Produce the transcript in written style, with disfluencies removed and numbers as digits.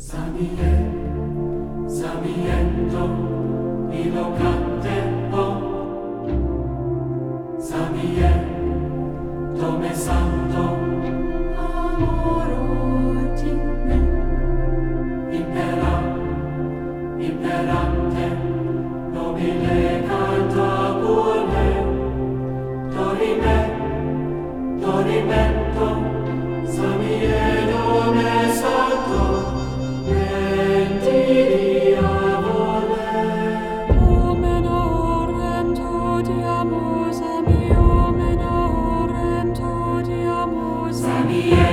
Samiendo, illo cantepo, Samiendo me santo, amor me, imperante, nobile cantabile, Dorimento, Samiendo me santo, Samiendo